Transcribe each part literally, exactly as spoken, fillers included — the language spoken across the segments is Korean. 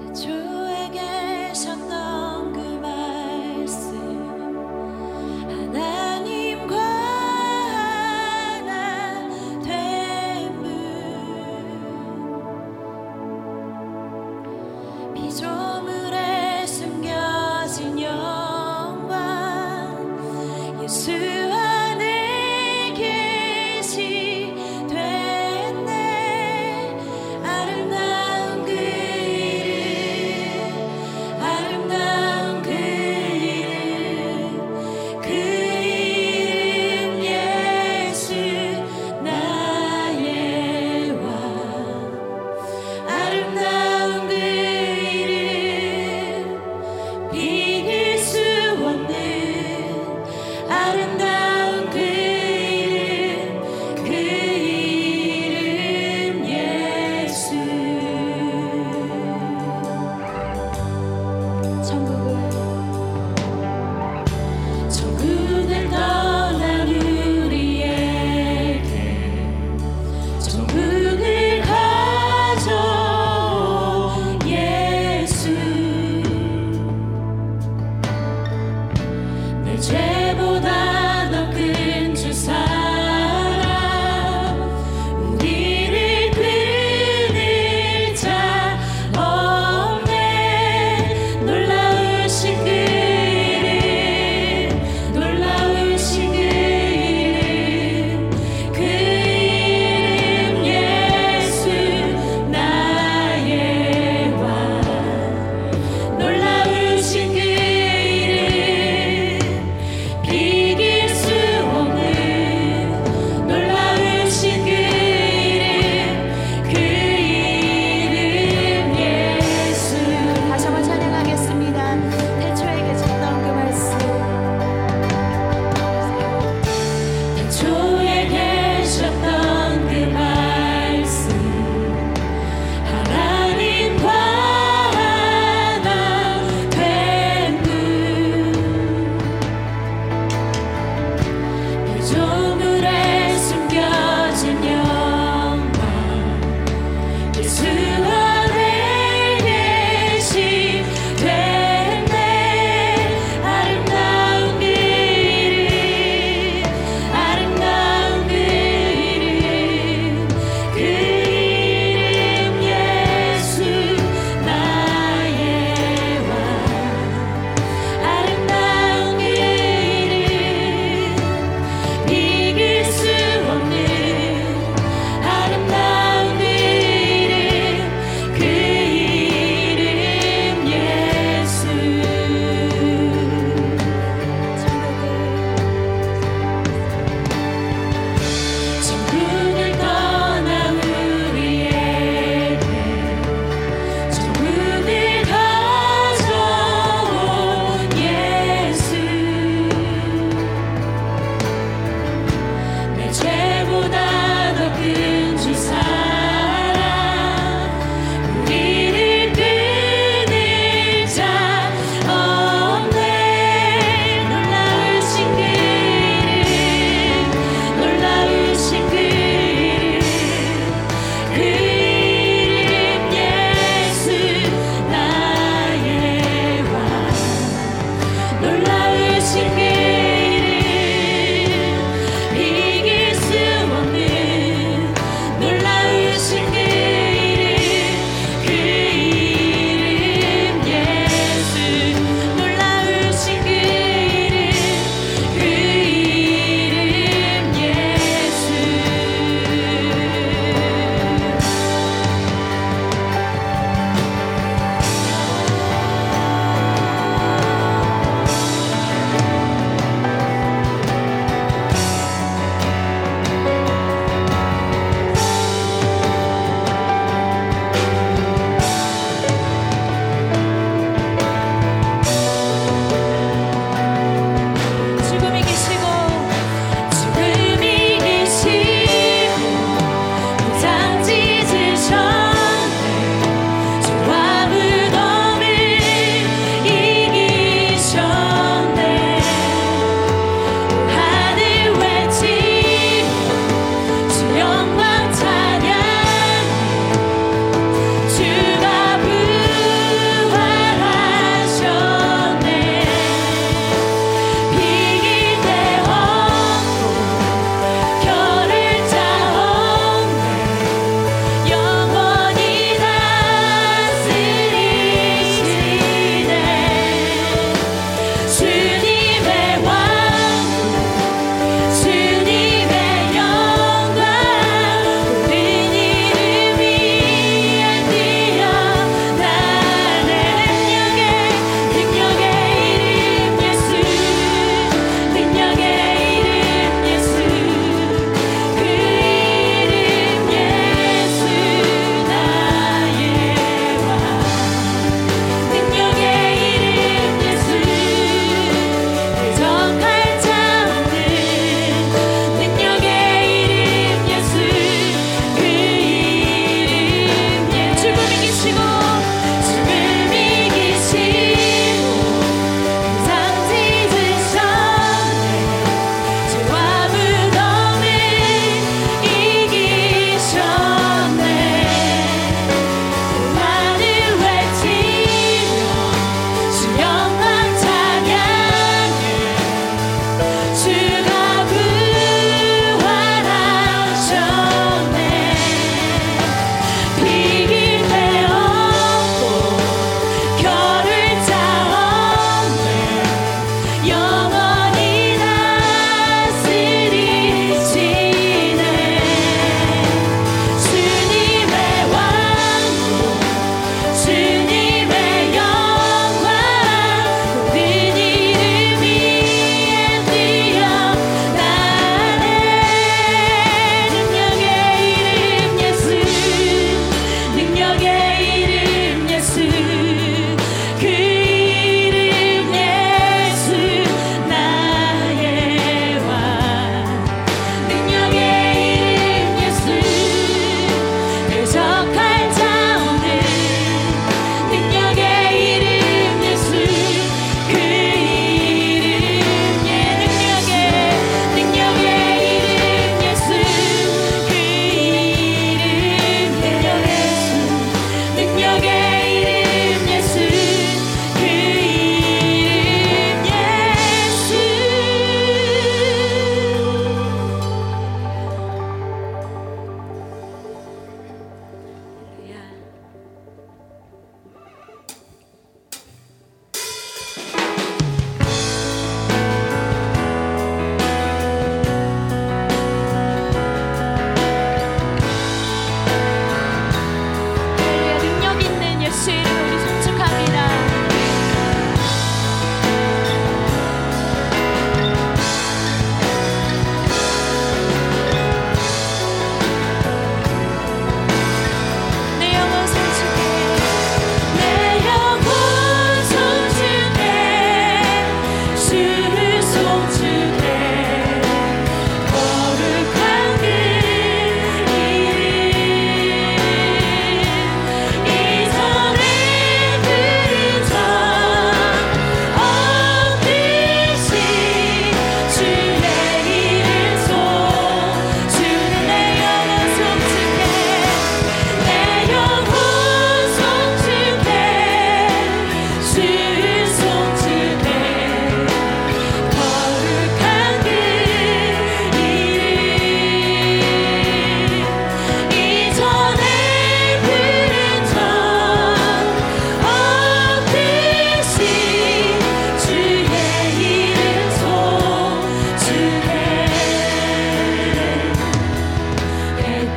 주에게 셨던 그 말씀 하나님과 하나 된 분 피조물에 숨겨진 영광 예수 안에 계시됐네 아름다운 그 이름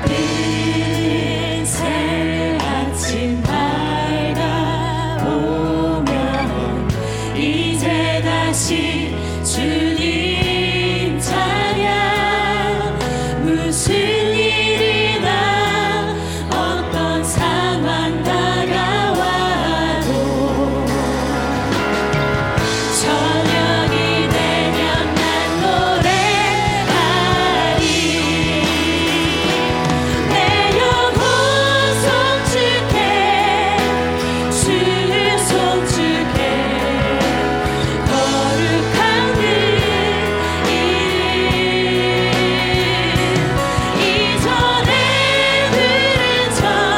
뜨는 새 아침 밝아오면 이제 다시 주님 찬양. 무슨 일이나 어떤 상황 다가와도 저녁이 되면 난 노래하리. 내 영혼 송축해 주를 송축해 거룩한 그 이름. 이전에 들은 적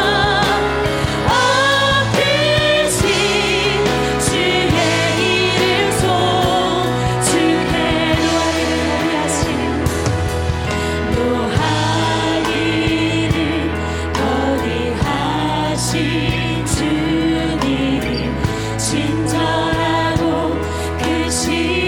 없듯이 주의 이름 송축해. 노하기를 더디하신 주님 친절하고 크신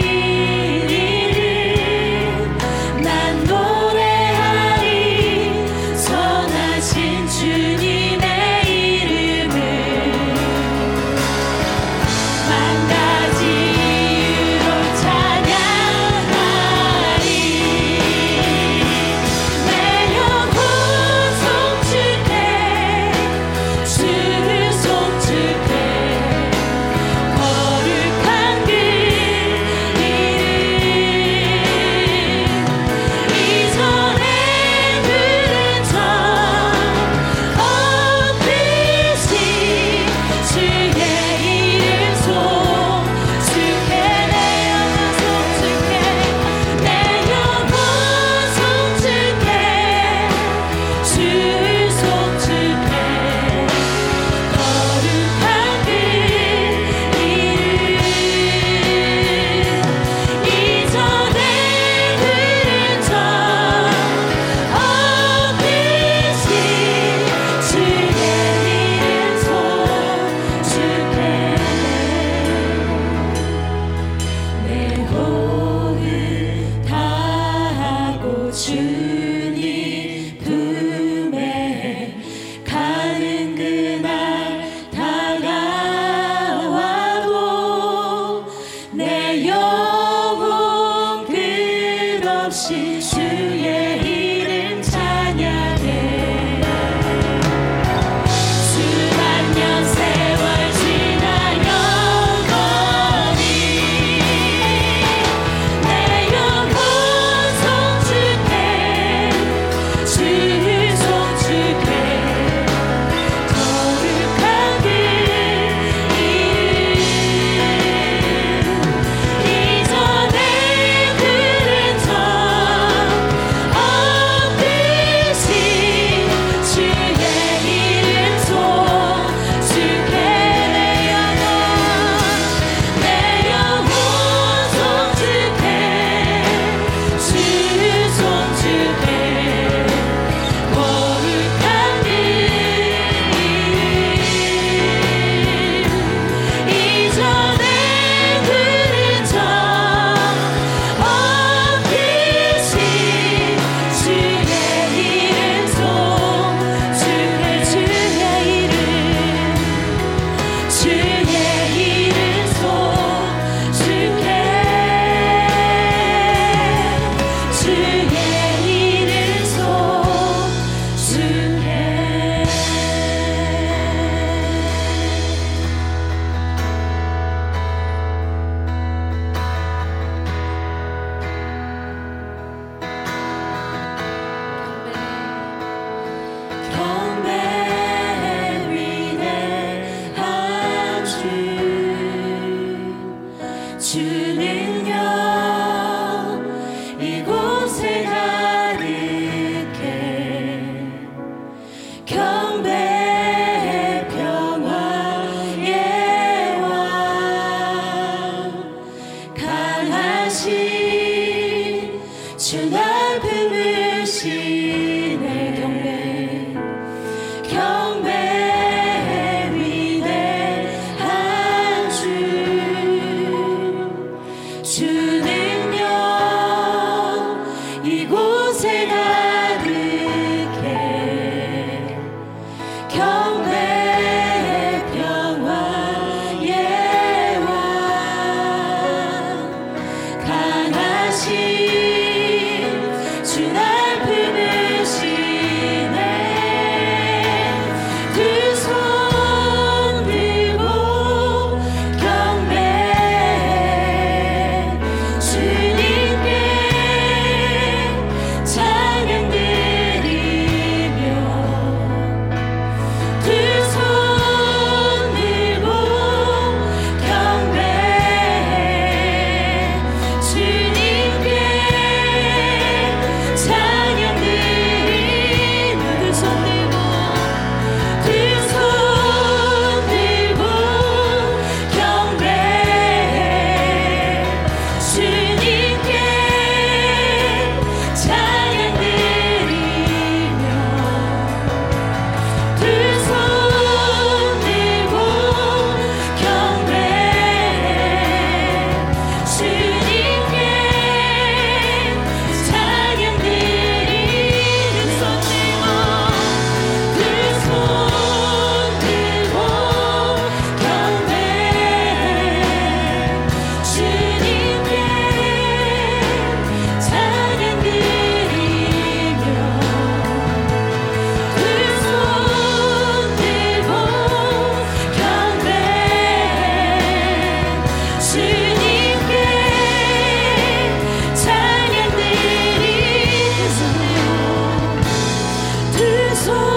이름. 난 노래하리 선하신 주님의 이름을. 만 가지 이유로 찬양하리. 내 영혼 송축해 주를 송축해 거룩한 그 이름. 이전에 들은 적 없듯이 주의 이름 송축해. 내 영혼 송축해 내 영혼 송축해 주를 송축해 거룩한 그 이름. 이전에 들은 적 없듯이 주의 이름 송축해. 내 호흡 다하고 주님 품에 가는 그날 다가와도 내 영혼 끝없이 주의 이름 찬양해. 수만 년 세월 지나 영원히 내 영혼 송축해 주를 송축해 거룩한 그 이름. 이전에 들은 적 없듯이 주의 이름 송축해. 내 영혼 송축해 주를 송축해 거룩한 그 이름. 이전에 들은 적 없듯이 주의 이름 송축해. 주의 이름 주의 이름 송축해. 주의 이름 송축해. 경배 위대한 주 주는요 이곳에 가득해. 경배 평화의 왕 강하신 주 날 품으시네. 경배 경배 위대한 주 주는요 이곳에 가득해. 손